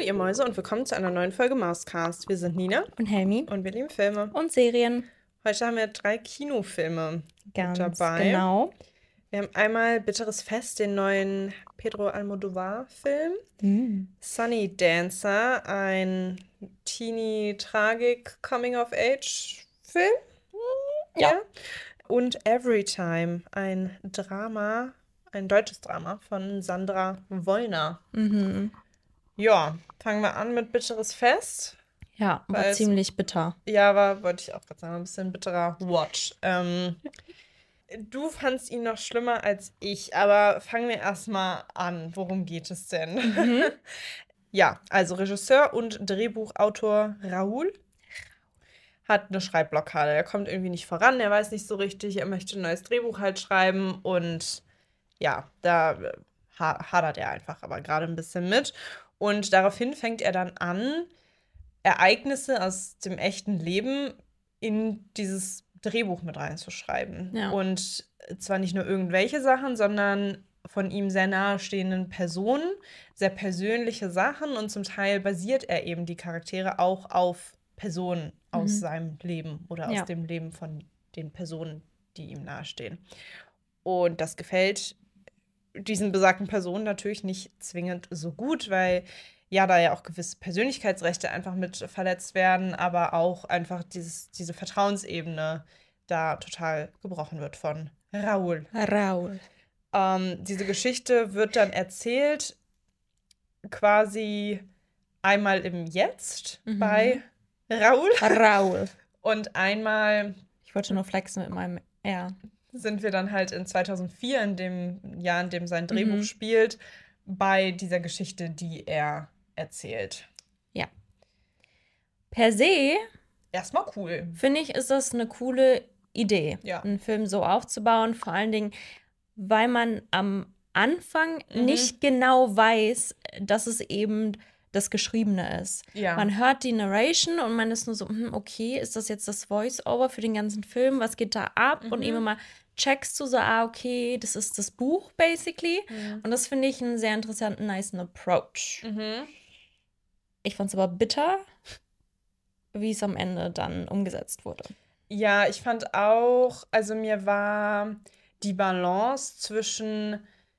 ihr Mäuse und willkommen zu einer neuen Folge Mauscast. Wir sind Nina Und Helmi. und wir lieben Filme. Und Serien. Heute haben wir 3 Kinofilme Ganz mit dabei. genau. Wir haben einmal Bitteres Fest, den neuen Pedro Almodovar-Film. Sunny Dancer, ein Teenie-Tragik-Coming-of-Age-Film. Ja. Und Everytime, ein Drama, ein deutsches Drama von Sandra Wollner. Ja, fangen wir an mit Bitteres Fest. Ja, war Weil es- ziemlich bitter. Ja, wollte ich auch gerade sagen, ein bisschen bitterer Watch. Du fandst ihn noch schlimmer als ich, aber fangen wir erstmal an. Worum geht es denn? Ja, also Regisseur und Drehbuchautor Raoul hat eine Schreibblockade. Er kommt irgendwie nicht voran, er weiß nicht so richtig, er möchte ein neues Drehbuch halt schreiben und ja, da hadert er einfach aber gerade ein bisschen mit. Und daraufhin fängt er dann an, Ereignisse aus dem echten Leben in dieses Drehbuch mit reinzuschreiben. Ja. Und zwar nicht nur irgendwelche Sachen, sondern von ihm sehr nahestehenden Personen, sehr persönliche Sachen und zum Teil basiert er eben die Charaktere auch auf Personen aus seinem Leben oder aus Ja. dem Leben von den Personen, die ihm nahestehen. Und das gefällt diesen besagten Personen natürlich nicht zwingend so gut, weil ja da ja auch gewisse Persönlichkeitsrechte einfach mit verletzt werden, aber auch einfach diese Vertrauensebene da total gebrochen wird von Raoul. Raoul. Diese Geschichte wird dann erzählt quasi einmal im Jetzt bei Raoul Raoul. und einmal Ich wollte nur flexen mit meinem R. sind wir dann halt in 2004, in dem Jahr, in dem sein Drehbuch spielt, bei dieser Geschichte, die er erzählt. Ja. Per se, Erstmal cool. finde ich, ist das eine coole Idee, Ja. einen Film so aufzubauen. Vor allen Dingen, weil man am Anfang nicht genau weiß, dass es eben das Geschriebene ist. Ja. Man hört die Narration und man ist nur so, okay, ist das jetzt das Voice-Over für den ganzen Film? Was geht da ab? Und eben mal checkst du so, okay, das ist das Buch, basically. Und das finde ich einen sehr interessanten, nicen Approach. Ich fand es aber bitter, wie es am Ende dann umgesetzt wurde. Ja, ich fand auch, also mir war die Balance zwischen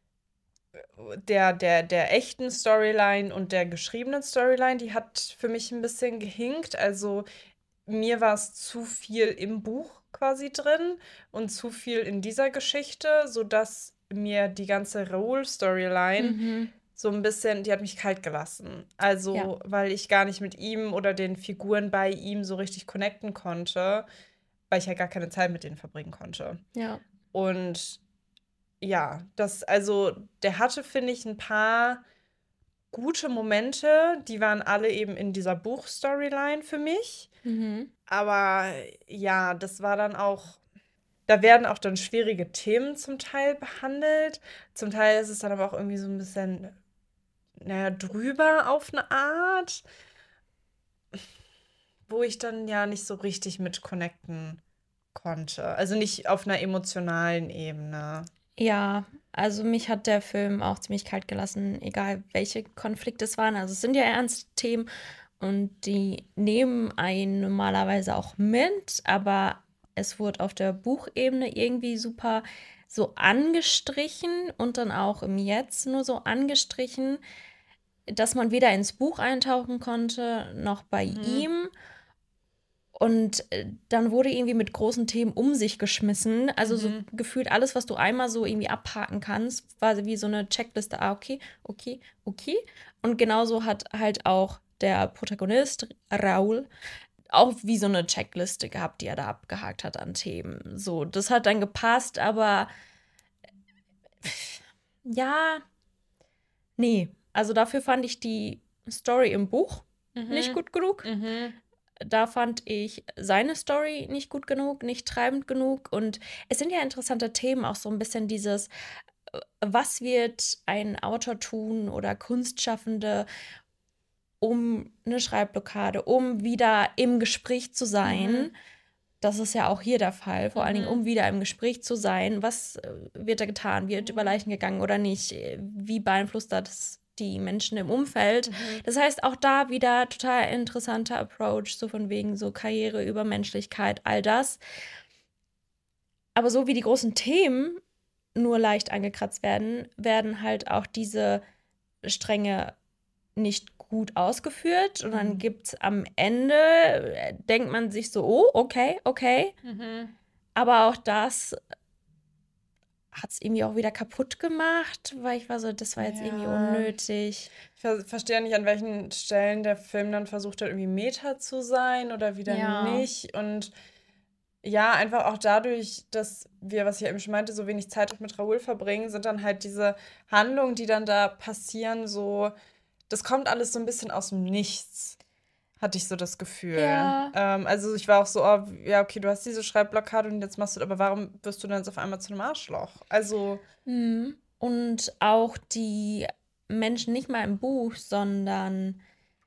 der echten Storyline und der geschriebenen Storyline, die hat für mich ein bisschen gehinkt. Also mir war es zu viel im Buch quasi drin und zu viel in dieser Geschichte, sodass mir die ganze Raoul-Storyline so ein bisschen, die hat mich kalt gelassen. Also, Ja. weil ich gar nicht mit ihm oder den Figuren bei ihm so richtig connecten konnte, weil ich ja gar keine Zeit mit denen verbringen konnte. Ja. Und ja, der hatte, finde ich, ein paar gute Momente, die waren alle eben in dieser Buchstoryline für mich. Aber ja, das war dann auch, da werden auch dann schwierige Themen zum Teil behandelt. Zum Teil ist es dann aber auch irgendwie so ein bisschen, naja, drüber auf eine Art, wo ich dann ja nicht so richtig mit connecten konnte. Also nicht auf einer emotionalen Ebene. Ja, also mich hat der Film auch ziemlich kalt gelassen, egal welche Konflikte es waren. Also es sind ja ernste Themen und die nehmen einen normalerweise auch mit, aber es wurde auf der Buchebene irgendwie super so angestrichen und dann auch im Jetzt nur so angestrichen, dass man weder ins Buch eintauchen konnte, noch bei ihm. Und dann wurde irgendwie mit großen Themen um sich geschmissen. Also so gefühlt alles, was du einmal so irgendwie abhaken kannst, war wie so eine Checkliste. Okay. Und genauso hat halt auch der Protagonist, Raoul, auch wie so eine Checkliste gehabt, die er da abgehakt hat an Themen. So, das hat dann gepasst, aber ja, nee. Also dafür fand ich die Story im Buch nicht gut genug. Da fand ich seine Story nicht gut genug, nicht treibend genug. Und es sind ja interessante Themen, auch so ein bisschen dieses, was wird ein Autor tun oder Kunstschaffende, um eine Schreibblockade, um wieder im Gespräch zu sein. Das ist ja auch hier der Fall, vor allen Dingen, um wieder im Gespräch zu sein. Was wird da getan? Wird über Leichen gegangen oder nicht? Wie beeinflusst das die Menschen im Umfeld. Das heißt, auch da wieder total interessanter Approach, so von wegen so Karriere, Übermenschlichkeit, all das. Aber so wie die großen Themen nur leicht angekratzt werden, werden halt auch diese Stränge nicht gut ausgeführt. Und dann gibt es am Ende, denkt man sich so, oh, okay. Aber auch das hat es irgendwie auch wieder kaputt gemacht, weil ich war so, das war jetzt irgendwie unnötig. Ich verstehe nicht, an welchen Stellen der Film dann versucht hat, irgendwie Meta zu sein oder wieder nicht. Und ja, einfach auch dadurch, dass wir, was ich ja eben schon meinte, so wenig Zeit mit Raoul verbringen, sind dann halt diese Handlungen, die dann da passieren, so, das kommt alles so ein bisschen aus dem Nichts, hatte ich so das Gefühl. Ja. Also ich war auch so, oh, ja, okay, du hast diese Schreibblockade und jetzt machst du, aber warum wirst du dann jetzt auf einmal zu einem Arschloch? Also. Und auch die Menschen nicht mal im Buch, sondern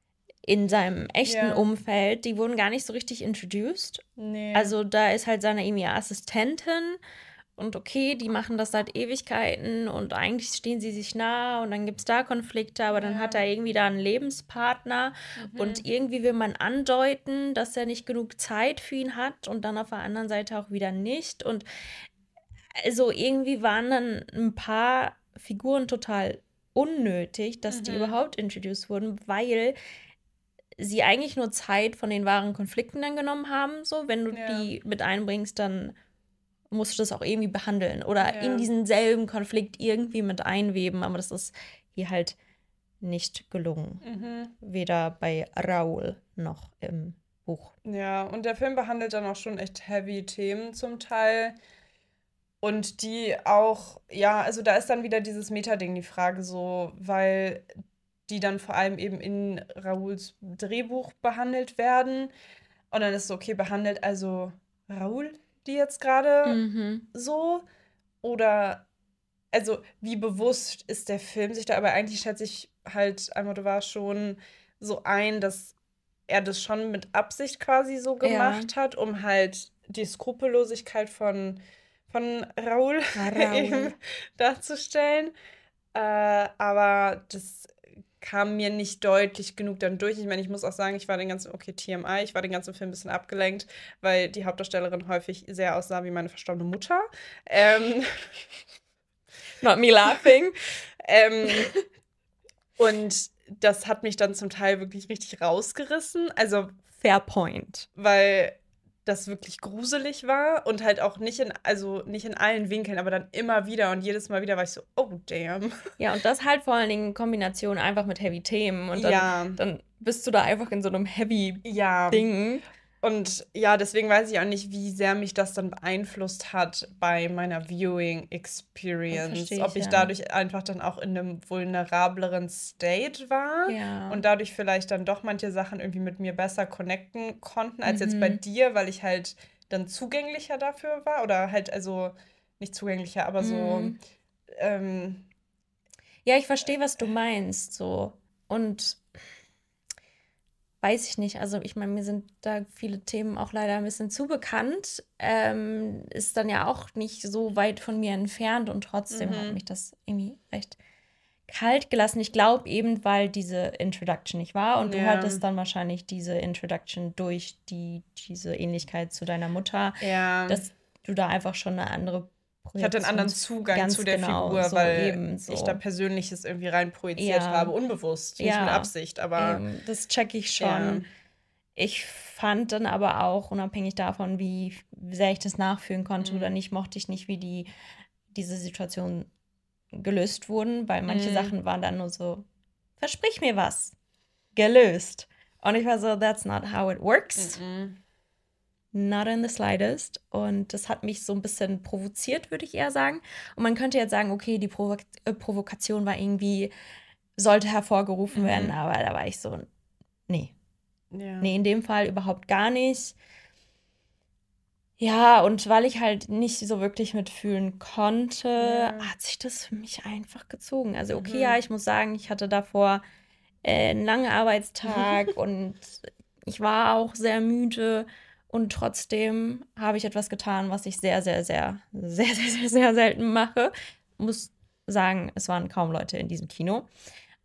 in seinem echten Umfeld, die wurden gar nicht so richtig introduced. Nee. Also da ist halt seine irgendwie Assistentin und okay, die machen das seit Ewigkeiten und eigentlich stehen sie sich nah und dann gibt es da Konflikte, aber dann hat er irgendwie da einen Lebenspartner und irgendwie will man andeuten, dass er nicht genug Zeit für ihn hat und dann auf der anderen Seite auch wieder nicht. Und also irgendwie waren dann ein paar Figuren total unnötig, dass die überhaupt introduced wurden, weil sie eigentlich nur Zeit von den wahren Konflikten dann genommen haben. So, wenn du die mit einbringst, dann musst du das auch irgendwie behandeln oder in diesen selben Konflikt irgendwie mit einweben. Aber das ist hier halt nicht gelungen. Weder bei Raoul noch im Buch. Ja, und der Film behandelt dann auch schon echt heavy Themen zum Teil. Und die auch, ja, also da ist dann wieder dieses Meta-Ding, die Frage so, weil die dann vor allem eben in Raouls Drehbuch behandelt werden. Und dann ist so, okay, behandelt also Raoul die jetzt gerade so? Oder, also wie bewusst ist der Film sich da, aber eigentlich schätze ich halt Almodóvar schon so ein, dass er das schon mit Absicht quasi so gemacht hat, um halt die Skrupellosigkeit von Raoul eben darzustellen. Aber das kam mir nicht deutlich genug dann durch. Ich meine, ich muss auch sagen, ich war den ganzen Film ein bisschen abgelenkt, weil die Hauptdarstellerin häufig sehr aussah wie meine verstorbene Mutter. Not me laughing. Und das hat mich dann zum Teil wirklich richtig rausgerissen. Also Fair point. Weil das wirklich gruselig war und halt auch nicht in allen Winkeln, aber dann immer wieder und jedes Mal wieder war ich so, oh damn. Ja, und das halt vor allen Dingen in Kombination einfach mit heavy Themen und dann bist du da einfach in so einem heavy Ding. Und ja, deswegen weiß ich auch nicht, wie sehr mich das dann beeinflusst hat bei meiner Viewing Experience. Ob ich dadurch einfach dann auch in einem vulnerableren State war und dadurch vielleicht dann doch manche Sachen irgendwie mit mir besser connecten konnten, als jetzt bei dir, weil ich halt dann zugänglicher dafür war. Oder halt, also nicht zugänglicher, aber so. Ja, ich verstehe, was du meinst. So. Und weiß ich nicht. Also ich meine, mir sind da viele Themen auch leider ein bisschen zu bekannt. Ist dann ja auch nicht so weit von mir entfernt und trotzdem hat mich das irgendwie recht kalt gelassen. Ich glaube eben, weil diese Introduction nicht war und du hattest dann wahrscheinlich diese Introduction durch diese Ähnlichkeit zu deiner Mutter, dass du da einfach schon eine andere Ich hatte einen anderen Zugang zu der Figur, so weil ich da Persönliches irgendwie reinprojiziert habe, unbewusst, nicht mit Absicht, aber das checke ich schon. Ja. Ich fand dann aber auch, unabhängig davon, wie sehr ich das nachfühlen konnte oder nicht, mochte ich nicht, wie diese Situation gelöst wurden, weil manche Sachen waren dann nur so, versprich mir was, gelöst. Und ich war so, that's not how it works. Not in the slightest. Und das hat mich so ein bisschen provoziert, würde ich eher sagen. Und man könnte jetzt sagen, okay, die Provokation war irgendwie, sollte hervorgerufen werden, aber da war ich so, nee. Nee, in dem Fall überhaupt gar nicht. Ja, und weil ich halt nicht so wirklich mitfühlen konnte, hat sich das für mich einfach gezogen. Also okay, ja, ich muss sagen, ich hatte davor einen langen Arbeitstag und ich war auch sehr müde. Und trotzdem habe ich etwas getan, was ich sehr, sehr, sehr, sehr, sehr, sehr, sehr selten mache. Muss sagen, es waren kaum Leute in diesem Kino.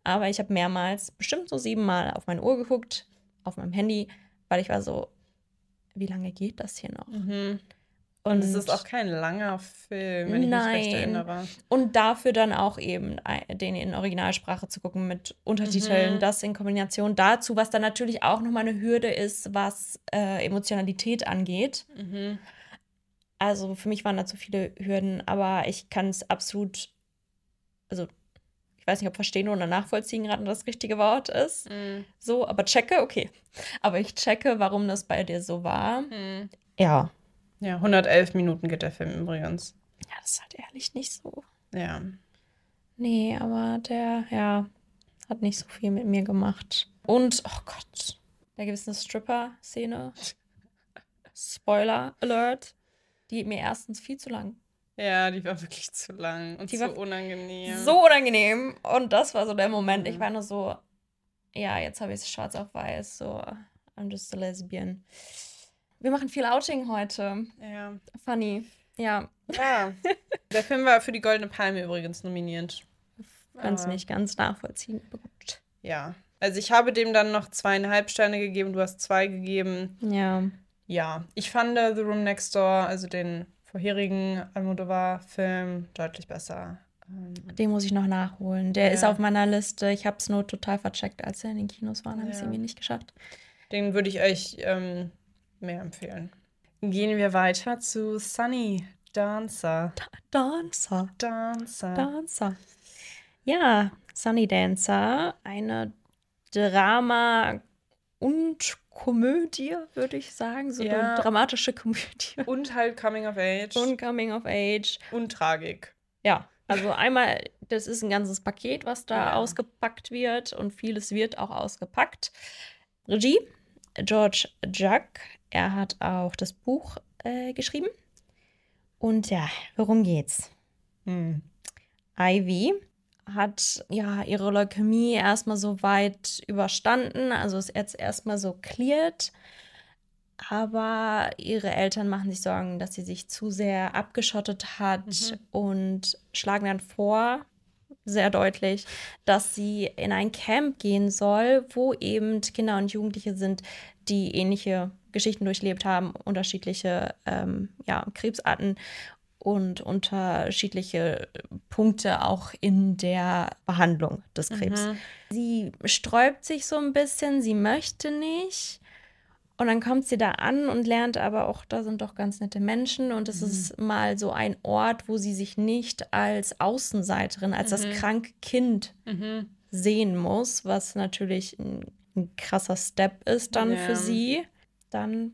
Aber ich habe mehrmals, bestimmt so 7-mal auf meine Uhr geguckt, auf meinem Handy, weil ich war so, wie lange geht das hier noch? Und es ist auch kein langer Film, wenn ich mich recht erinnere. Und dafür dann auch eben den in Originalsprache zu gucken mit Untertiteln, das in Kombination dazu, was dann natürlich auch nochmal eine Hürde ist, was Emotionalität angeht. Also für mich waren da zu viele Hürden, aber ich kann es absolut, also ich weiß nicht, ob verstehen oder nachvollziehen gerade das richtige Wort ist. So, aber checke, okay. Aber ich checke, warum das bei dir so war. Ja. Ja, 111 Minuten geht der Film übrigens. Ja, das ist halt ehrlich nicht so. Ja. Nee, aber der, ja, hat nicht so viel mit mir gemacht. Und, oh Gott, da gibt es eine Stripper-Szene. Spoiler Alert. Die geht mir erstens viel zu lang. Ja, die war wirklich zu lang und zu unangenehm. So unangenehm. Und das war so der Moment. Ich war nur so, ja, jetzt habe ich es schwarz auf weiß. So, I'm just a lesbian. Wir machen viel Outing heute. Ja. Funny. Ja. Ja. Der Film war für die Goldene Palme übrigens nominiert. Kann es nicht ganz nachvollziehen. Gut. Ja. Also ich habe dem dann noch 2,5 Sterne gegeben, du hast 2 gegeben. Ja. Ja. Ich fand The Room Next Door, also den vorherigen Almodovar-Film, deutlich besser. Den muss ich noch nachholen. Der ist auf meiner Liste. Ich habe es nur total vercheckt, als er in den Kinos war. Dann habe ich es irgendwie nicht geschafft. Den würde ich euch mehr empfehlen. Gehen wir weiter zu Sunny Dancer. Dancer. Ja, Sunny Dancer, eine Drama- und Komödie, würde ich sagen. So eine dramatische Komödie. Und halt Coming of Age. Und Coming of Age. Und Tragik. Ja, also einmal, das ist ein ganzes Paket, was da ausgepackt wird. Und vieles wird auch ausgepackt. Regie, George Jacques. Er hat auch das Buch geschrieben. Und ja, worum geht's? Ivy hat ja ihre Leukämie erstmal so weit überstanden, also ist jetzt erstmal so cleared. Aber ihre Eltern machen sich Sorgen, dass sie sich zu sehr abgeschottet hat und schlagen dann vor, sehr deutlich, dass sie in ein Camp gehen soll, wo eben Kinder und Jugendliche sind, die ähnliche Geschichten durchlebt haben, unterschiedliche Krebsarten und unterschiedliche Punkte auch in der Behandlung des Krebs. Sie sträubt sich so ein bisschen, sie möchte nicht. Und dann kommt sie da an und lernt aber auch, da sind doch ganz nette Menschen. Und es ist mal so ein Ort, wo sie sich nicht als Außenseiterin, als das kranke Kind sehen muss, was natürlich ein krasser Step ist dann für sie. Dann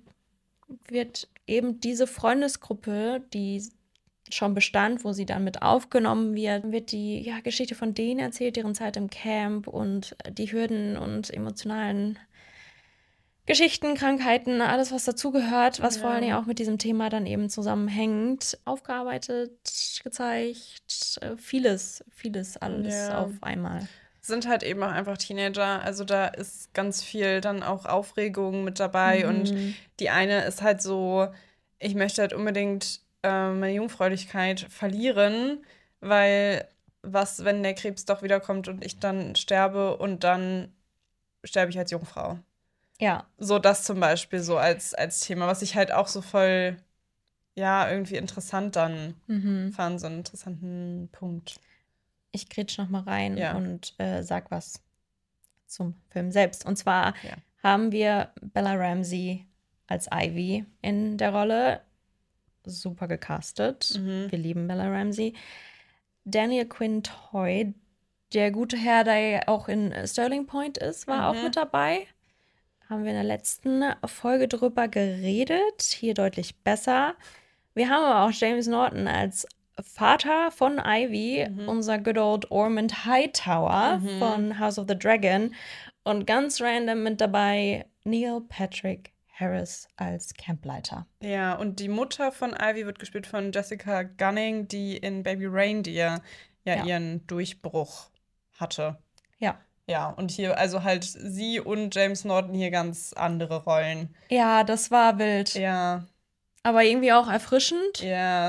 wird eben diese Freundesgruppe, die schon bestand, wo sie dann mit aufgenommen wird die Geschichte von denen erzählt, deren Zeit im Camp und die Hürden und emotionalen Geschichten, Krankheiten, alles, was dazugehört, was vor allen Dingen auch mit diesem Thema dann eben zusammenhängt, aufgearbeitet, gezeigt, vieles alles auf einmal. Sind halt eben auch einfach Teenager, also da ist ganz viel dann auch Aufregung mit dabei und die eine ist halt so, ich möchte halt unbedingt meine Jungfräulichkeit verlieren, weil was, wenn der Krebs doch wiederkommt und ich dann sterbe und dann sterbe ich als Jungfrau. Ja. So das zum Beispiel so als Thema, was ich halt auch so voll, irgendwie interessant dann fand, so einen interessanten Punkt. Ich grätsch noch mal rein und sag was zum Film selbst. Und zwar haben wir Bella Ramsey als Ivy in der Rolle. Super gecastet. Wir lieben Bella Ramsey. Daniel Quinn-Toy, der gute Herr, der ja auch in Sterling Point ist, war auch mit dabei. Haben wir in der letzten Folge drüber geredet. Hier deutlich besser. Wir haben aber auch James Norton als Vater von Ivy, unser good old Ormond Hightower von House of the Dragon. Und ganz random mit dabei Neil Patrick Harris als Campleiter. Ja, und die Mutter von Ivy wird gespielt von Jessica Gunning, die in Baby Reindeer ihren Durchbruch hatte. Ja. Ja, und hier, also halt sie und James Norton hier ganz andere Rollen. Ja, das war wild. Ja. Aber irgendwie auch erfrischend. Ja.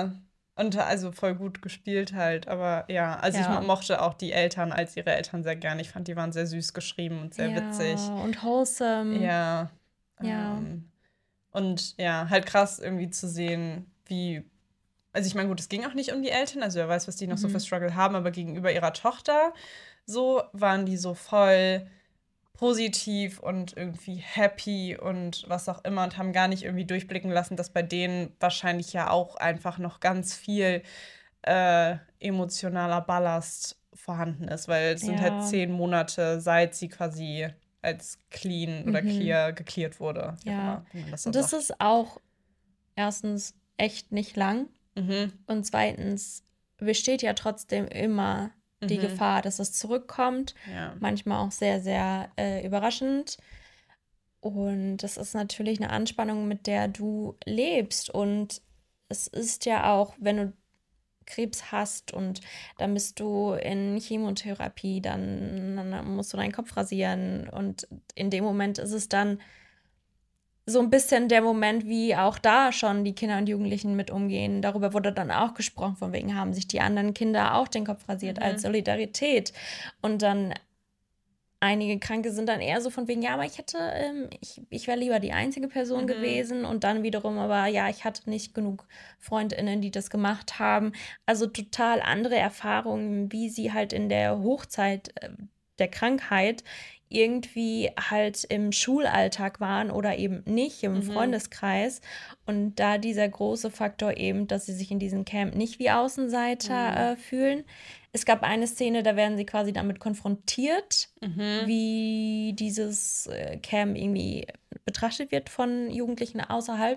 Und also voll gut gespielt halt. Aber ja, also ich Ja. mochte auch die Eltern als ihre Eltern sehr gern. Ich fand, die waren sehr süß geschrieben und sehr witzig. Ja, und wholesome. Ja. Ja. Und ja, halt krass irgendwie zu sehen, wie. Also ich meine, gut, es ging auch nicht um die Eltern, also wer weiß, was die noch so für Struggle haben, aber gegenüber ihrer Tochter so waren die so voll positiv und irgendwie happy und was auch immer und haben gar nicht irgendwie durchblicken lassen, dass bei denen wahrscheinlich ja auch einfach noch ganz viel emotionaler Ballast vorhanden ist, weil es sind halt Ja. 10 Monate, seit sie quasi als clean oder clear geklärt wurde. Wie auch Ja. immer, wie man das Und dann das sagt. ist auch erstens echt nicht lang Mhm, und zweitens besteht ja trotzdem immer die Gefahr, dass es zurückkommt. ja. Manchmal auch sehr, sehr überraschend. Und das ist natürlich eine Anspannung, mit der du lebst. Und es ist ja auch, wenn du Krebs hast und dann bist du in Chemotherapie, dann musst du deinen Kopf rasieren. Und in dem Moment ist es dann so ein bisschen der Moment, wie auch da schon die Kinder und Jugendlichen mit umgehen. Darüber wurde dann auch gesprochen, von wegen haben sich die anderen Kinder auch den Kopf rasiert als Solidarität. Und dann einige Kranke sind dann eher so von wegen, ja, aber ich wäre lieber die einzige Person gewesen. Und dann wiederum, aber ja, ich hatte nicht genug FreundInnen, die das gemacht haben. Also total andere Erfahrungen, wie sie halt in der Hochzeit der Krankheit irgendwie halt im Schulalltag waren oder eben nicht im Freundeskreis. Und da dieser große Faktor eben, dass sie sich in diesem Camp nicht wie Außenseiter fühlen. Es gab eine Szene, da werden sie quasi damit konfrontiert, wie dieses Camp irgendwie betrachtet wird von Jugendlichen außerhalb.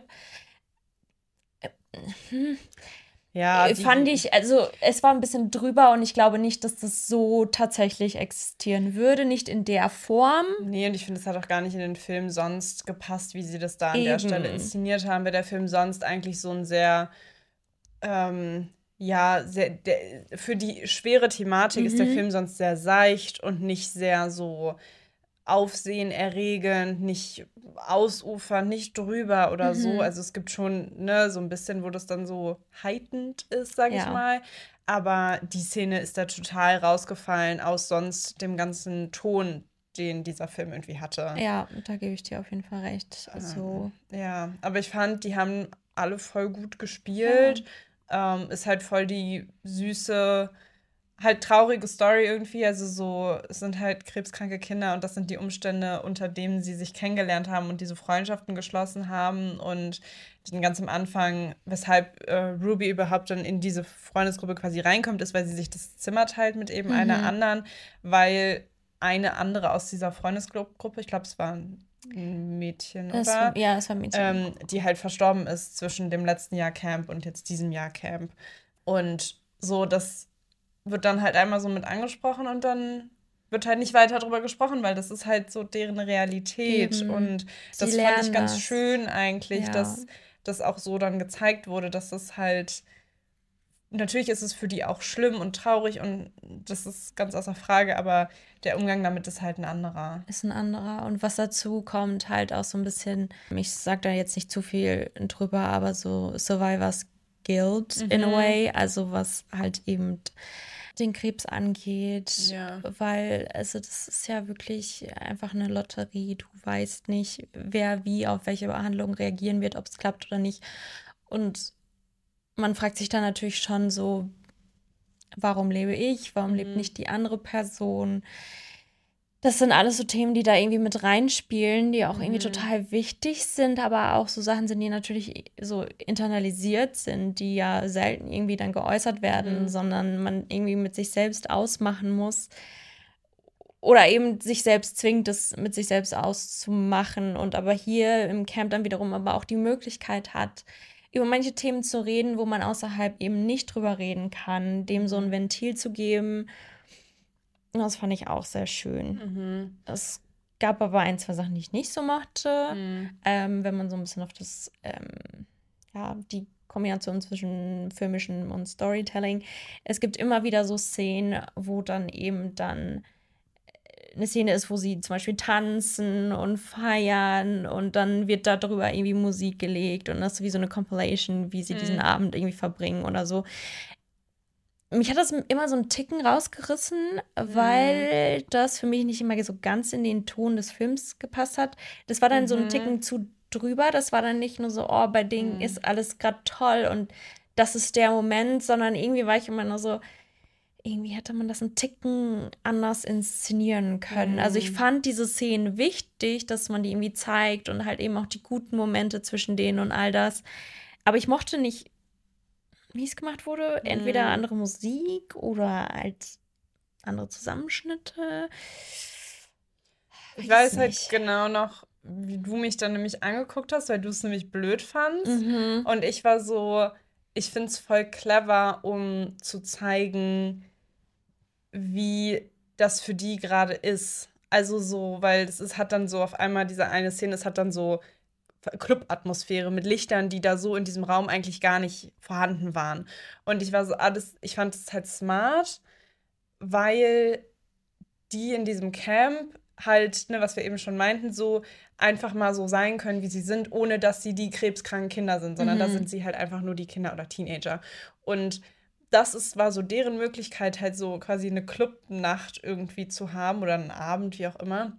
Ja, Fand die. ich, also es war ein bisschen drüber und ich glaube nicht, dass das so tatsächlich existieren würde, nicht in der Form. Nee, und ich finde, es hat auch gar nicht in den Film sonst gepasst, wie sie das da an der Stelle Eben. inszeniert haben, weil der Film sonst eigentlich so ein sehr, ja, für die schwere Thematik ist der Film sonst sehr seicht und nicht sehr so aufsehenerregend, nicht ausufernd, nicht drüber oder so. Also es gibt schon, ne, so ein bisschen, wo das dann so heightened ist, sag ich Ja. mal. Aber die Szene ist da total rausgefallen aus sonst dem ganzen Ton, den dieser Film irgendwie hatte. Ja, da gebe ich dir auf jeden Fall recht. Also, Ja, aber ich fand, die haben alle voll gut ja. gespielt. Ist halt voll die süße, halt traurige Story irgendwie. Also so, es sind halt krebskranke Kinder und das sind die Umstände, unter denen sie sich kennengelernt haben und diese Freundschaften geschlossen haben. Und dann ganz am Anfang, weshalb Ruby überhaupt dann in diese Freundesgruppe quasi reinkommt, ist, weil sie sich das Zimmer teilt mit eben einer anderen, weil eine andere aus dieser Freundesgruppe, ich glaube, es war ein Mädchen, oder? Es war ein Mädchen. Die halt verstorben ist zwischen dem letzten Jahr Camp und jetzt diesem Jahr Camp. Und so, das wird dann halt einmal so mit angesprochen und dann wird halt nicht weiter drüber gesprochen, weil das ist halt so deren Realität. Eben. Und Sie das fand ich lernen ganz das. schön eigentlich, Ja. dass das auch so dann gezeigt wurde, dass es halt, natürlich ist es für die auch schlimm und traurig und das ist ganz außer Frage, aber der Umgang damit ist halt ein anderer. Ist ein anderer. Und was dazu kommt, halt auch so ein bisschen, ich sag da jetzt nicht zu viel drüber, aber so Survivors Guilt in a way, also was halt eben den Krebs angeht, Ja. weil, also das ist ja wirklich einfach eine Lotterie. Du weißt nicht, wer wie auf welche Behandlung reagieren wird, ob es klappt oder nicht. Und man fragt sich dann natürlich schon so, warum lebe ich? Warum lebt nicht die andere Person? Das sind alles so Themen, die da irgendwie mit reinspielen, die auch irgendwie total wichtig sind, aber auch so Sachen sind, die natürlich so internalisiert sind, die ja selten irgendwie dann geäußert werden, sondern man irgendwie mit sich selbst ausmachen muss oder eben sich selbst zwingt, das mit sich selbst auszumachen und aber hier im Camp dann wiederum aber auch die Möglichkeit hat, über manche Themen zu reden, wo man außerhalb eben nicht drüber reden kann, dem so ein Ventil zu geben. Das fand ich auch sehr schön. Es gab aber ein, zwei Sachen, die ich nicht so mochte. Wenn man so ein bisschen auf das, ja, die Kombination zwischen filmischem und Storytelling. Es gibt immer wieder so Szenen, wo dann eben dann eine Szene ist, wo sie zum Beispiel tanzen und feiern und dann wird da drüber irgendwie Musik gelegt und das ist wie so eine Compilation, wie sie diesen Abend irgendwie verbringen oder so. Mich hat das immer so einen Ticken rausgerissen, weil das für mich nicht immer so ganz in den Ton des Films gepasst hat. Das war dann so ein Ticken zu drüber. Das war dann nicht nur so, oh, bei denen ist alles gerade toll und das ist der Moment, sondern irgendwie war ich immer nur so, irgendwie hätte man das einen Ticken anders inszenieren können. Also ich fand diese Szenen wichtig, dass man die irgendwie zeigt und halt eben auch die guten Momente zwischen denen und all das. Aber ich mochte nicht, wie es gemacht wurde. Entweder andere Musik oder halt andere Zusammenschnitte. Ich weiß halt genau noch, wie du mich dann nämlich angeguckt hast, weil du es nämlich blöd fandst. Und ich war so, ich finde es voll clever, um zu zeigen, wie das für die gerade ist. Also so, weil hat dann so auf einmal diese eine Szene, es hat dann so Club-Atmosphäre mit Lichtern, die da so in diesem Raum eigentlich gar nicht vorhanden waren. Und ich war so, ich fand es halt smart, weil die in diesem Camp halt, ne, was wir eben schon meinten, so einfach mal so sein können, wie sie sind, ohne dass sie die krebskranken Kinder sind, sondern da sind sie halt einfach nur die Kinder oder Teenager. Und war so deren Möglichkeit, halt so quasi eine Clubnacht irgendwie zu haben oder einen Abend, wie auch immer.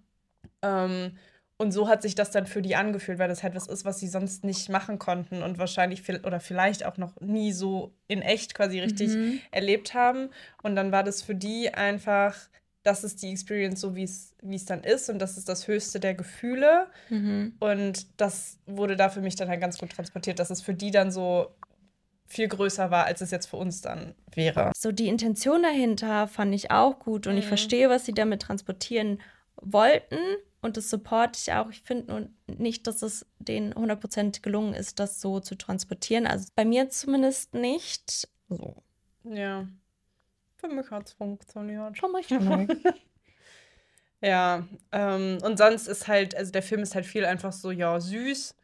Und so hat sich das dann für die angefühlt, weil das halt was ist, was sie sonst nicht machen konnten und wahrscheinlich oder vielleicht auch noch nie so in echt quasi richtig erlebt haben. Und dann war das für die einfach, das ist die Experience so, wie es dann ist und das ist das Höchste der Gefühle. Und das wurde da für mich dann halt ganz gut transportiert, dass es für die dann so viel größer war, als es jetzt für uns dann wäre. So die Intention dahinter fand ich auch gut und ich verstehe, was sie damit transportieren wollten und das supporte ich auch. Ich finde nur nicht, dass es denen 100% gelungen ist, das so zu transportieren. Also bei mir zumindest nicht. So. Ja. Für mich hat es funktioniert. Schau mal, ich nicht. Ja, und sonst ist halt, also der Film ist halt viel einfach so, ja, süß.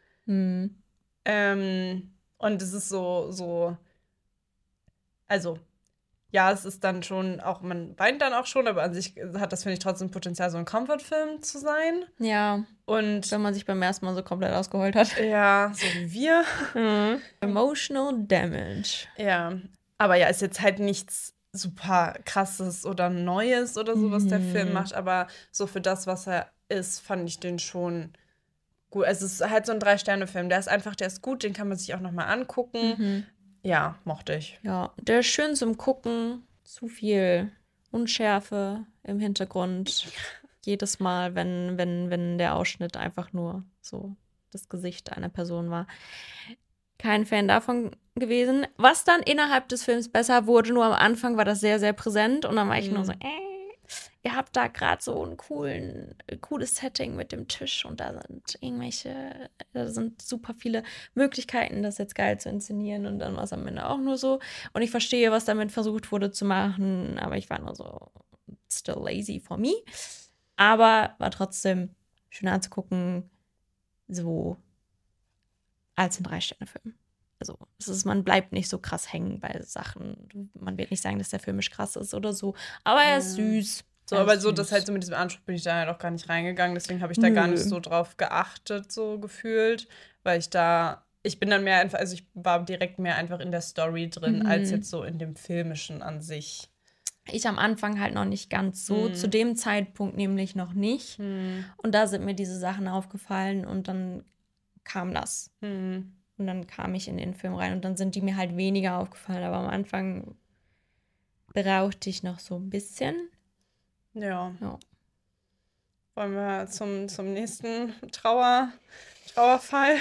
Und es ist so, also, ja, es ist dann schon auch, man weint dann auch schon, aber an sich hat das, finde ich, trotzdem Potenzial, so ein Comfort-Film zu sein. Ja. Und wenn man sich beim ersten Mal so komplett ausgeheult hat. Ja, so wie wir. Emotional Damage. Ja, aber ja, ist jetzt halt nichts super krasses oder Neues oder so, was der Film macht, aber so für das, was er ist, fand ich den schon gut. Es ist halt so ein 3-Sterne-Film. Der ist gut, den kann man sich auch noch mal angucken. Ja, mochte ich. Ja, der ist schön zum Gucken. Zu viel Unschärfe im Hintergrund. Jedes Mal, wenn der Ausschnitt einfach nur so das Gesicht einer Person war. Kein Fan davon gewesen. Was dann innerhalb des Films besser wurde, nur am Anfang war das sehr, sehr präsent und dann war ich nur so, ihr habt da gerade so ein cooles Setting mit dem Tisch und da sind super viele Möglichkeiten, das jetzt geil zu inszenieren und dann war es am Ende auch nur so. Und ich verstehe, was damit versucht wurde zu machen, aber ich war nur so still lazy for me. Aber war trotzdem schön anzugucken, so als ein 3-Sterne-Film. Also, man bleibt nicht so krass hängen bei Sachen. Man wird nicht sagen, dass der filmisch krass ist oder so. Aber er ist süß. So, aber so, das halt so mit diesem Anspruch bin ich da halt auch gar nicht reingegangen. Deswegen habe ich da gar nicht so drauf geachtet, so gefühlt. Weil ich bin dann mehr einfach, also ich war direkt mehr einfach in der Story drin, als jetzt so in dem Filmischen an sich. Ich am Anfang halt noch nicht ganz so, zu dem Zeitpunkt nämlich noch nicht. Und da sind mir diese Sachen aufgefallen und dann kam das. Und dann kam ich in den Film rein und dann sind die mir halt weniger aufgefallen. Aber am Anfang brauchte ich noch so ein bisschen. Ja. Wollen wir zum nächsten Trauerfall?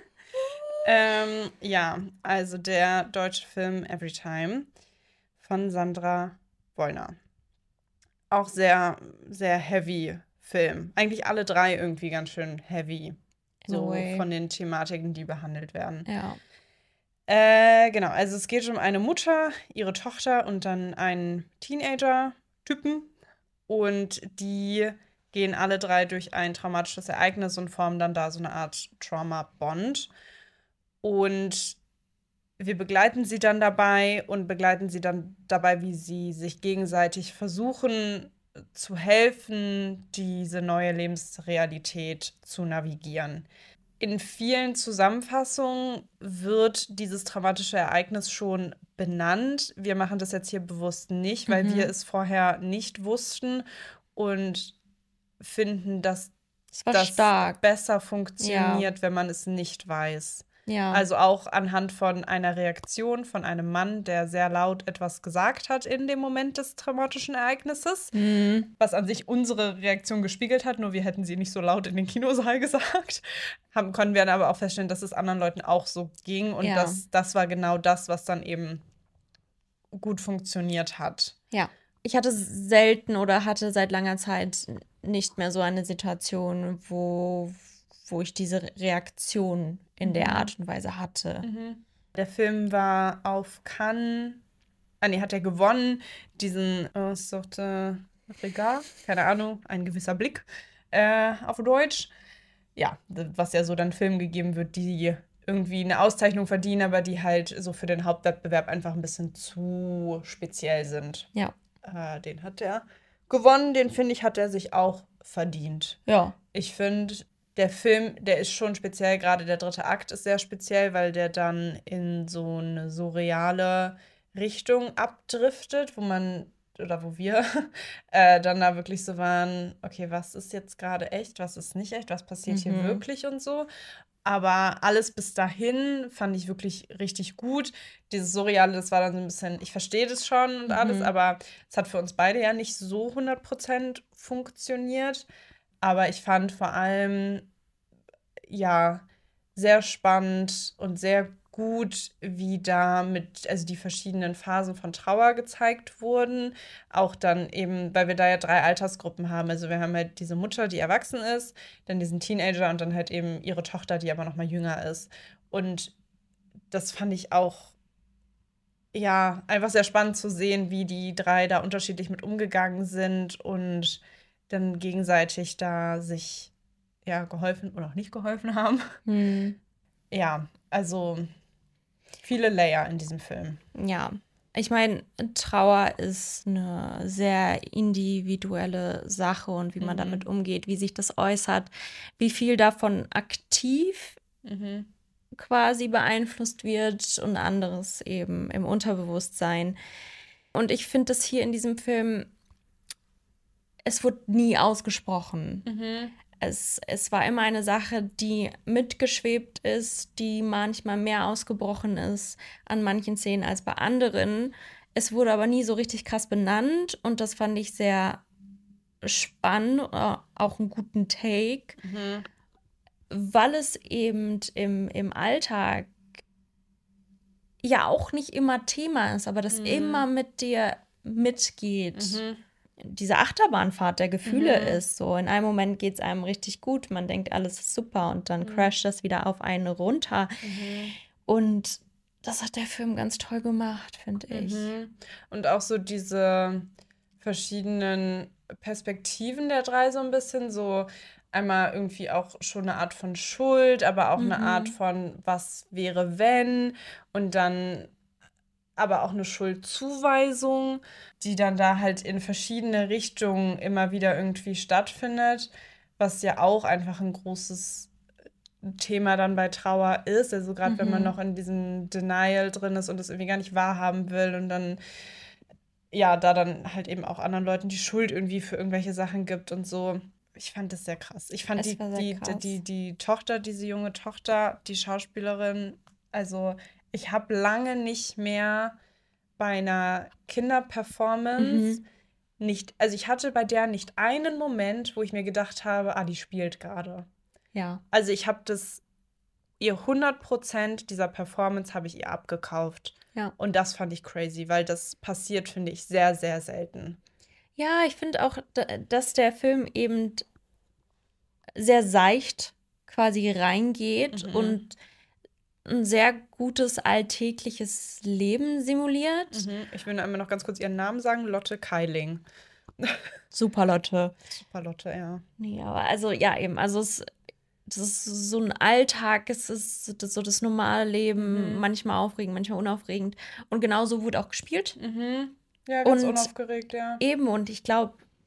Ja, also der deutsche Film Everytime von Sandra Wollner. Auch sehr, sehr heavy Film. Eigentlich alle drei irgendwie ganz schön heavy. So von den Thematiken, die behandelt werden. Ja. Genau, also es geht um eine Mutter, ihre Tochter und dann einen Teenager-Typen. Und die gehen alle drei durch ein traumatisches Ereignis und formen dann da so eine Art Trauma-Bond. Und wir begleiten sie dann dabei, wie sie sich gegenseitig versuchen, zu helfen, diese neue Lebensrealität zu navigieren. In vielen Zusammenfassungen wird dieses traumatische Ereignis schon benannt. Wir machen das jetzt hier bewusst nicht, weil wir es vorher nicht wussten und finden, dass Es war das stark. besser funktioniert, wenn man es nicht weiß. Ja. Also auch anhand von einer Reaktion von einem Mann, der sehr laut etwas gesagt hat in dem Moment des traumatischen Ereignisses, was an sich unsere Reaktion gespiegelt hat, nur wir hätten sie nicht so laut in den Kinosaal gesagt. Konnten wir dann aber auch feststellen, dass es anderen Leuten auch so ging und Ja. das war genau das, was dann eben gut funktioniert hat. Ja. Ich hatte selten oder hatte seit langer Zeit nicht mehr so eine Situation, wo ich diese Reaktion in der Art und Weise hatte. Der Film war auf Cannes, hat er gewonnen, diesen Sorte Regard, keine Ahnung, ein gewisser Blick auf Deutsch. Ja, was ja so dann Filmen gegeben wird, die irgendwie eine Auszeichnung verdienen, aber die halt so für den Hauptwettbewerb einfach ein bisschen zu speziell sind. Ja. Den hat er gewonnen, den finde ich, hat er sich auch verdient. Ja. Ich finde, der Film, der ist schon speziell, gerade der dritte Akt ist sehr speziell, weil der dann in so eine surreale Richtung abdriftet, wo wir dann da wirklich so waren, okay, was ist jetzt gerade echt, was ist nicht echt, was passiert hier wirklich und so. Aber alles bis dahin fand ich wirklich richtig gut. Dieses Surreale, das war dann so ein bisschen, ich verstehe das schon und alles, aber es hat für uns beide ja nicht so 100% funktioniert. Aber ich fand vor allem, ja, sehr spannend und sehr gut, wie also die verschiedenen Phasen von Trauer gezeigt wurden. Auch dann eben, weil wir da ja 3 Altersgruppen haben. Also wir haben halt diese Mutter, die erwachsen ist, dann diesen Teenager und dann halt eben ihre Tochter, die aber noch mal jünger ist. Und das fand ich auch, ja, einfach sehr spannend zu sehen, wie die 3 da unterschiedlich mit umgegangen sind und dann gegenseitig da sich ja geholfen oder auch nicht geholfen haben. Ja, also viele Layer in diesem Film. Ja. Ich meine, Trauer ist eine sehr individuelle Sache und wie man damit umgeht, wie sich das äußert, wie viel davon aktiv quasi beeinflusst wird und anderes eben im Unterbewusstsein. Und ich finde das hier in diesem Film, es wurde nie ausgesprochen. Es war immer eine Sache, die mitgeschwebt ist, die manchmal mehr ausgebrochen ist an manchen Szenen als bei anderen. Es wurde aber nie so richtig krass benannt und das fand ich sehr spannend, auch einen guten Take, weil es eben im Alltag ja auch nicht immer Thema ist, aber das immer mit dir mitgeht. Diese Achterbahnfahrt der Gefühle ist so. In einem Moment geht es einem richtig gut, man denkt, alles ist super und dann crasht das wieder auf einen runter. Und das hat der Film ganz toll gemacht, finde ich. Und auch so diese verschiedenen Perspektiven der 3 so ein bisschen, so einmal irgendwie auch schon eine Art von Schuld, aber auch eine Art von was wäre wenn und dann aber auch eine Schuldzuweisung, die dann da halt in verschiedene Richtungen immer wieder irgendwie stattfindet, was ja auch einfach ein großes Thema dann bei Trauer ist. Also gerade wenn man noch in diesem Denial drin ist und es irgendwie gar nicht wahrhaben will und dann ja, da dann halt eben auch anderen Leuten die Schuld irgendwie für irgendwelche Sachen gibt und so. Ich fand das sehr krass. Ich fand Es war sehr krass. die Tochter, diese junge Tochter, die Schauspielerin, also ich habe lange nicht mehr bei einer Kinderperformance nicht, also ich hatte bei der nicht einen Moment, wo ich mir gedacht habe, die spielt gerade. Ja. Also ich habe ihr 100% dieser Performance habe ich ihr abgekauft. Ja. Und das fand ich crazy, weil das passiert, finde ich, sehr, sehr selten. Ja, ich finde auch, dass der Film eben sehr seicht quasi reingeht und ein sehr gutes alltägliches Leben simuliert. Ich will nur einmal noch ganz kurz ihren Namen sagen: Lotte Keiling. Super Lotte. Super Lotte, ja. Nee, aber also ja, eben, also das ist so ein Alltag, es ist so das normale Leben, manchmal aufregend, manchmal unaufregend. Und genauso wurde auch gespielt. Ja, ganz Und unaufgeregt, ja. eben, und ich glaube,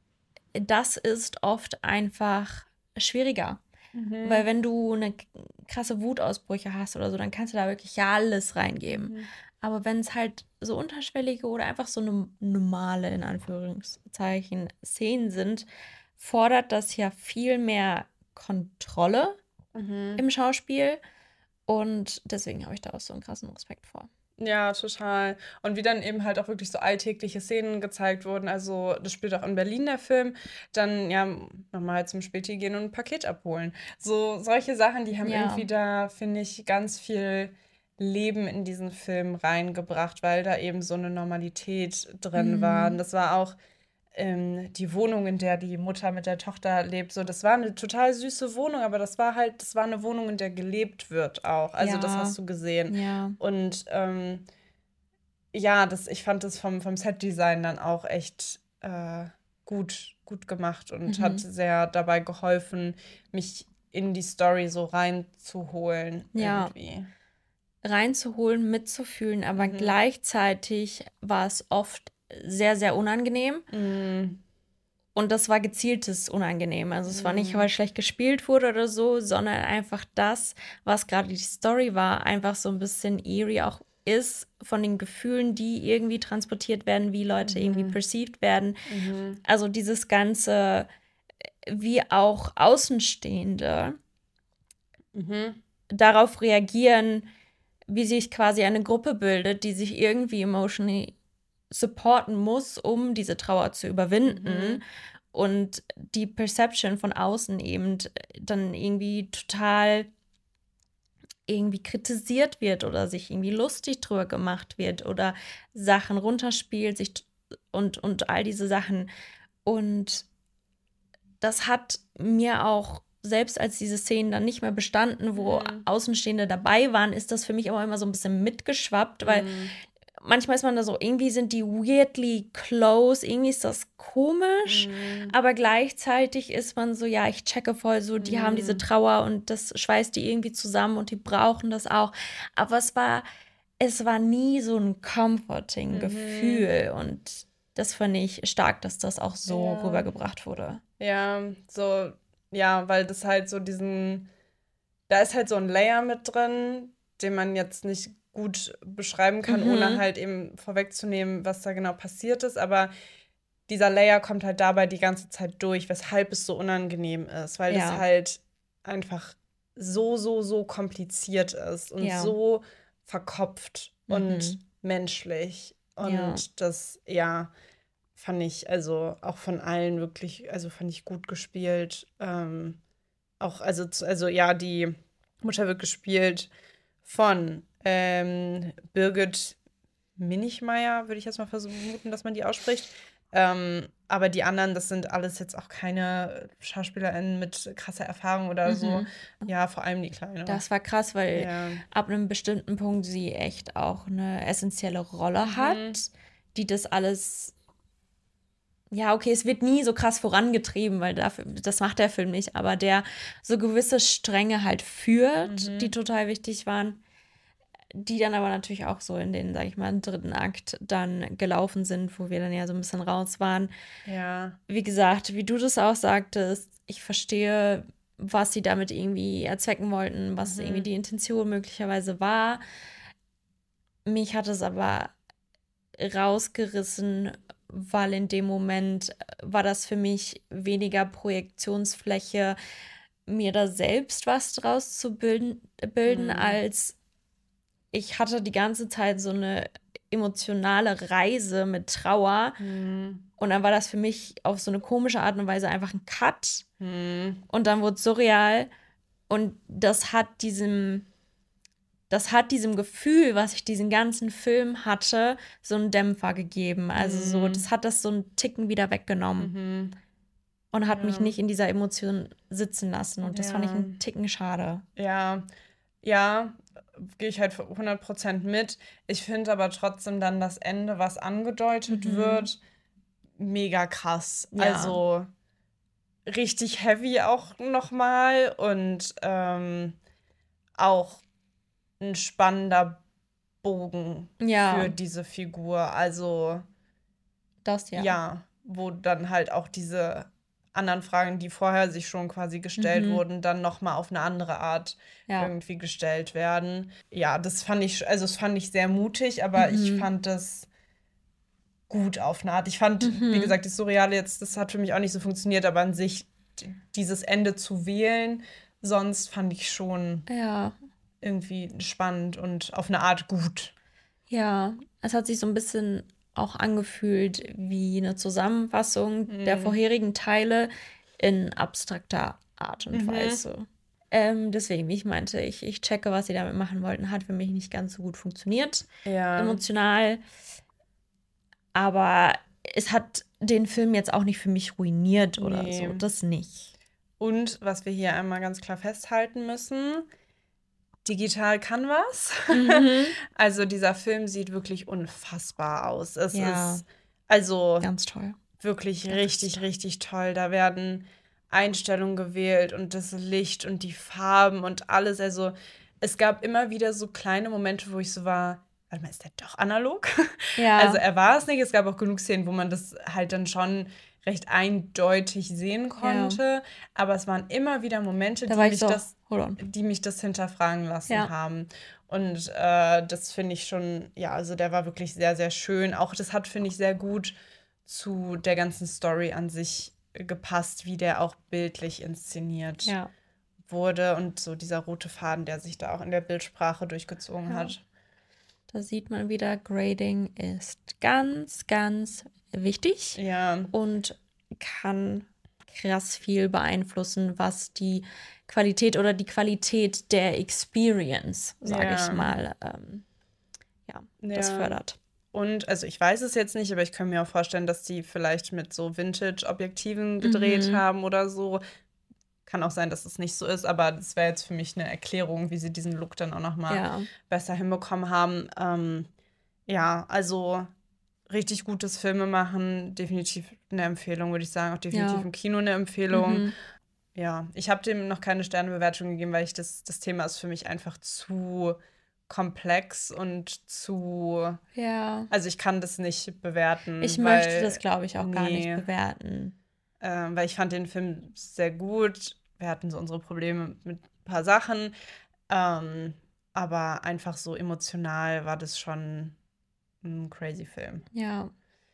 das ist oft einfach schwieriger. Weil wenn du eine krasse Wutausbrüche hast oder so, dann kannst du da wirklich ja alles reingeben. Aber wenn es halt so unterschwellige oder einfach so normale, in Anführungszeichen, Szenen sind, fordert das ja viel mehr Kontrolle im Schauspiel. Und deswegen habe ich da auch so einen krassen Respekt vor. Ja, total. Und wie dann eben halt auch wirklich so alltägliche Szenen gezeigt wurden. Also, das spielt auch in Berlin, der Film. Dann, ja, nochmal halt zum Späti gehen und ein Paket abholen. So, solche Sachen, die haben Ja. irgendwie da, finde ich, ganz viel Leben in diesen Film reingebracht, weil da eben so eine Normalität drin war. Und das war auch die Wohnung, in der die Mutter mit der Tochter lebt. So, das war eine total süße Wohnung, aber das war eine Wohnung, in der gelebt wird auch. Also, das Ja. hast du gesehen. Ja. Und ja, ich fand das vom Set-Design dann auch echt gut gemacht und hat sehr dabei geholfen, mich in die Story so reinzuholen Ja. irgendwie. Reinzuholen, mitzufühlen, aber gleichzeitig war es oft sehr, sehr unangenehm. Und das war gezieltes unangenehm. Also es war nicht, weil schlecht gespielt wurde oder so, sondern einfach das, was gerade die Story war, einfach so ein bisschen eerie auch ist von den Gefühlen, die irgendwie transportiert werden, wie Leute irgendwie perceived werden. Also dieses Ganze, wie auch Außenstehende darauf reagieren, wie sich quasi eine Gruppe bildet, die sich irgendwie emotionally supporten muss, um diese Trauer zu überwinden. Und die Perception von außen eben dann irgendwie total irgendwie kritisiert wird oder sich irgendwie lustig drüber gemacht wird oder Sachen runterspielt und all diese Sachen. Und das hat mir auch, selbst als diese Szenen dann nicht mehr bestanden, wo Außenstehende dabei waren, ist das für mich aber immer so ein bisschen mitgeschwappt, weil manchmal ist man da so, irgendwie sind die weirdly close, irgendwie ist das komisch, aber gleichzeitig ist man so, ja, ich checke voll so, die haben diese Trauer und das schweißt die irgendwie zusammen und die brauchen das auch. Aber es war nie so ein comforting Gefühl und das fand ich stark, dass das auch so rübergebracht wurde. Ja, so, ja, weil das halt so da ist halt so ein Layer mit drin, den man jetzt nicht gut beschreiben kann, ohne halt eben vorwegzunehmen, was da genau passiert ist. Aber dieser Layer kommt halt dabei die ganze Zeit durch, weshalb es so unangenehm ist, weil das halt einfach so kompliziert ist und so verkopft und menschlich. Und das, ja, fand ich also auch von allen wirklich, also fand ich gut gespielt. Auch, also ja, die Mutter wird gespielt von Birgit Minichmeier, würde ich jetzt mal vermuten, dass man die ausspricht. Aber die anderen, das sind alles jetzt auch keine SchauspielerInnen mit krasser Erfahrung oder so. Ja, vor allem die Kleine. Das war krass, weil ab einem bestimmten Punkt sie echt auch eine essentielle Rolle hat, die das alles. Ja, okay, es wird nie so krass vorangetrieben, weil das macht der Film nicht, aber der so gewisse Stränge halt führt, die total wichtig waren, die dann aber natürlich auch so in den, sag ich mal, dritten Akt dann gelaufen sind, wo wir dann ja so ein bisschen raus waren. Ja. Wie gesagt, wie du das auch sagtest, ich verstehe, was sie damit irgendwie erzwecken wollten, was irgendwie die Intention möglicherweise war. Mich hat es aber rausgerissen, weil in dem Moment war das für mich weniger Projektionsfläche, mir da selbst was draus zu bilden, als ich hatte die ganze Zeit so eine emotionale Reise mit Trauer. Und dann war das für mich auf so eine komische Art und Weise einfach ein Cut. Und dann wurde es surreal. Und das hat diesem Gefühl, was ich diesen ganzen Film hatte, so einen Dämpfer gegeben. Also so, das hat das so einen Ticken wieder weggenommen. Und hat mich nicht in dieser Emotion sitzen lassen. Und das fand ich einen Ticken schade. Ja, gehe ich halt 100% mit. Ich finde aber trotzdem dann das Ende, was angedeutet wird, mega krass. Ja. Also richtig heavy auch nochmal und auch ein spannender Bogen für diese Figur. Also das ja, wo dann halt auch diese anderen Fragen, die vorher sich schon quasi gestellt wurden, dann nochmal auf eine andere Art irgendwie gestellt werden. Ja, das fand ich sehr mutig, aber ich fand das gut auf eine Art. Ich fand, wie gesagt, das Surreale jetzt, das hat für mich auch nicht so funktioniert, aber an sich dieses Ende zu wählen, sonst fand ich schon irgendwie spannend und auf eine Art gut. Ja, es hat sich so ein bisschen auch angefühlt wie eine Zusammenfassung der vorherigen Teile in abstrakter Art und Weise. Deswegen, wie ich meinte, ich checke, was sie damit machen wollten, hat für mich nicht ganz so gut funktioniert, emotional. Aber es hat den Film jetzt auch nicht für mich ruiniert oder so, das nicht. Und was wir hier einmal ganz klar festhalten müssen, digital kann was. Also dieser Film sieht wirklich unfassbar aus. Es ist also ganz toll. Wirklich richtig, richtig toll. Da werden Einstellungen gewählt und das Licht und die Farben und alles. Also es gab immer wieder so kleine Momente, wo ich so war, warte mal, ist der doch analog? Also er war es nicht. Es gab auch genug Szenen, wo man das halt dann schon recht eindeutig sehen konnte. Aber es waren immer wieder Momente, die mich das hinterfragen lassen haben. Und das finde ich schon, also der war wirklich sehr, sehr schön. Auch das hat, finde ich, sehr gut zu der ganzen Story an sich gepasst, wie der auch bildlich inszeniert wurde. Und so dieser rote Faden, der sich da auch in der Bildsprache durchgezogen hat. Da sieht man wieder, Grading ist ganz, ganz wichtig und kann krass viel beeinflussen, was die Qualität oder die Qualität der Experience, sage ich mal, das fördert. Und, also ich weiß es jetzt nicht, aber ich kann mir auch vorstellen, dass die vielleicht mit so Vintage-Objektiven gedreht haben oder so. Kann auch sein, dass es nicht so ist, aber das wäre jetzt für mich eine Erklärung, wie sie diesen Look dann auch noch mal besser hinbekommen haben. Also richtig gutes Filmemachen, definitiv eine Empfehlung, würde ich sagen. Auch definitiv im Kino eine Empfehlung. Ja, ich habe dem noch keine Sternebewertung gegeben, weil das Thema ist für mich einfach zu komplex und zu. Also ich kann das nicht bewerten. Ich möchte das, glaube ich, auch gar nicht bewerten. Weil ich fand den Film sehr gut. Wir hatten so unsere Probleme mit ein paar Sachen. Aber einfach so emotional war das schon ein crazy Film. Ja.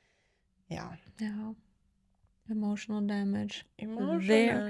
Emotional damage. Emotional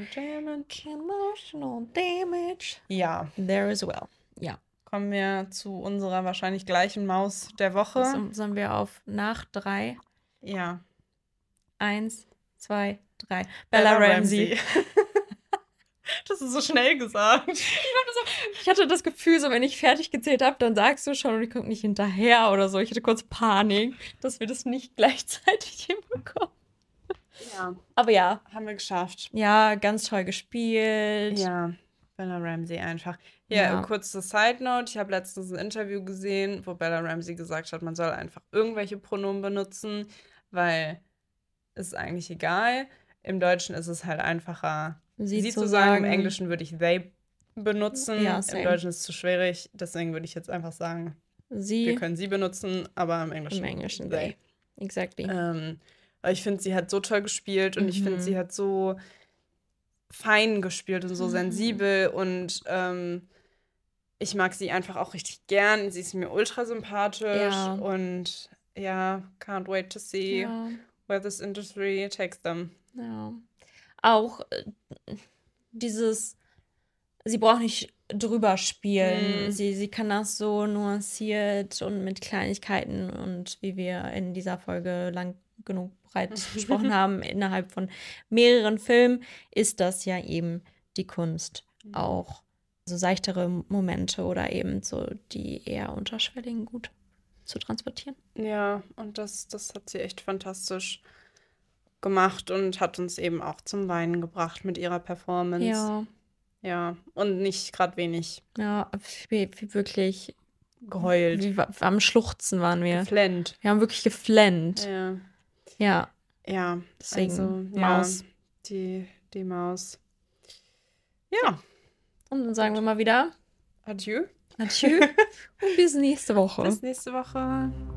damage. Ja. There as well. Ja. Kommen wir zu unserer wahrscheinlich gleichen Maus der Woche. Sind wir auf nach 3? Ja. 1, 2, 3. Bella Ramsey. Das ist so schnell gesagt. Ich hatte das Gefühl, so wenn ich fertig gezählt habe, dann sagst du schon und ich komme nicht hinterher oder so. Ich hatte kurz Panik, dass wir das nicht gleichzeitig hinbekommen. Ja. Aber ja. Haben wir geschafft. Ja, ganz toll gespielt. Ja, Bella Ramsey einfach. Ja, kurze Side-Note. Ich habe letztens ein Interview gesehen, wo Bella Ramsey gesagt hat, man soll einfach irgendwelche Pronomen benutzen, weil es ist eigentlich egal. Im Deutschen ist es halt einfacher, sie zu sagen. Im Englischen würde ich they benutzen. Ja, im Deutschen ist es zu schwierig. Deswegen würde ich jetzt einfach sagen, wir können sie benutzen, aber im Englischen they. Exactly. Aber ich finde, sie hat so toll gespielt und ich finde, sie hat so fein gespielt und so sensibel und ich mag sie einfach auch richtig gern. Sie ist mir ultra sympathisch und can't wait to see where this industry takes them. Ja. Auch sie braucht nicht drüber spielen. Sie kann das so nuanciert und mit Kleinigkeiten und wie wir in dieser Folge lang genug breit besprochen haben, innerhalb von mehreren Filmen, ist das ja eben die Kunst. Auch so seichtere Momente oder eben so die eher unterschwelligen gut zu transportieren. Ja, und das hat sie echt fantastisch gemacht und hat uns eben auch zum Weinen gebracht mit ihrer Performance. Ja, und nicht gerade wenig. Ja, wirklich geheult. Am Schluchzen waren wir. Geflennt. Wir haben wirklich geflennt. Ja. Deswegen also, Maus. Die Maus. Ja. Und dann sagen wir mal wieder Adieu. Adieu und bis nächste Woche. Bis nächste Woche.